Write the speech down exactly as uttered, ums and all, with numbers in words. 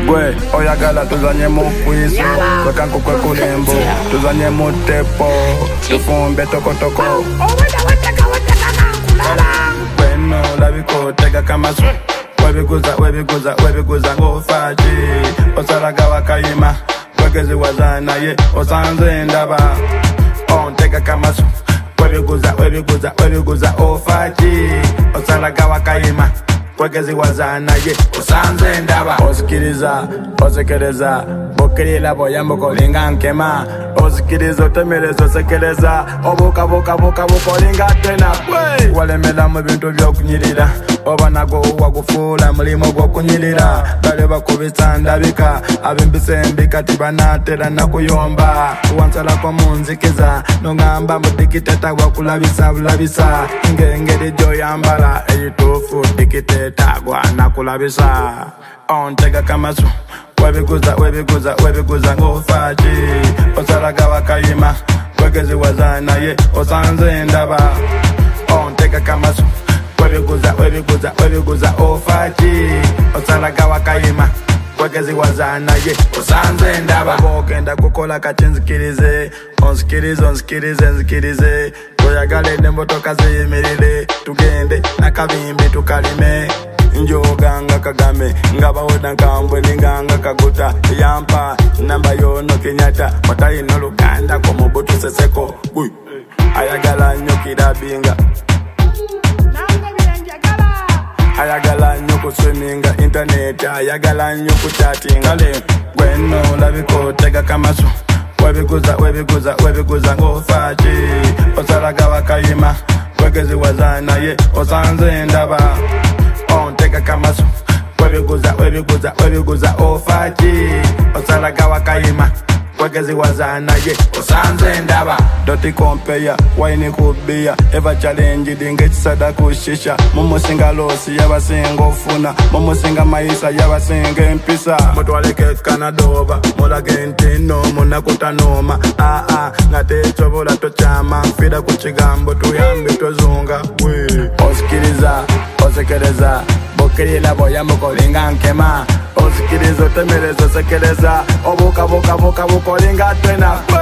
Gwe oyagala tuzanye mu kwiso wekanko kwe kulembo tuzanye mu tepo tufumbe tokotoko bweno labiko tega kamasu webiguza webiguza webiguza ngofaji osalaga wakayima wegezi wazana ye osanze ndaba ontega kamasu webiguza webiguza webiguza ofaji osalaga wakayima wegezi wazana ye osanze ndaba osikiriza osekereza bokirila boyambo kolinga nkema osikiriza otemereza osekereza obuka buka buka bukolinga tena walemela mu bintu byokunyirira oba nago wagufuula mulimo gwokunyirira bale bakubisa ndabika abimbisembika tibanatera nakuyomba wansalako munzikiza nongamba mudikiteta wakulabisa bulabisa ngengeri gyoyambala eyituufu dikiteta gwanakulabisa ontega kamasu webiguza webiguza webiguza ngofaji osalaga wakayima wegezi wazana ye osanze ndaba ontega kamasu webiguza webiguza webiguza ofaji osalaga wakayima wegezi wazana ye osanze ndaba bogenda kukola kachinzikirize onsikirize onsikirize nzikirize oyagale nembotoka ziyimirire tugende nakabimbi tukalime njoganga kagame ngabawoda nkambwe ninganga kaguta yampa namba yono Kenyatta watayino luganda komubutu seseko Uy. ayagala nyo kirabinga ayagala nyo kuswiminga internet ayagala nyo kuchatinga le gweno labiko tega kamasu webiguza webiguza webiguza ngofaji osalaga wakayima wegezi wazana ye osanze ndaba ontega kamasu webiguza webiguza webiguza ofaji osalaga wakayima wegezi wazana ye osanze ndaba doti kompeya waini kubia eva challenge dinge chisada kushisha mumusinga losi yabasinga ofuna mumusinga maisa yabasinga empisa mutwaleke kanadoba mulage ntino munakutanoma ah ah ngatechobola tochama fida kuchigambo tuyambe tozunga we osikiriza osekereza bokirila boyambo kolinga nkema osikiriza otemereza osekereza obuka buka buka bukolinga tena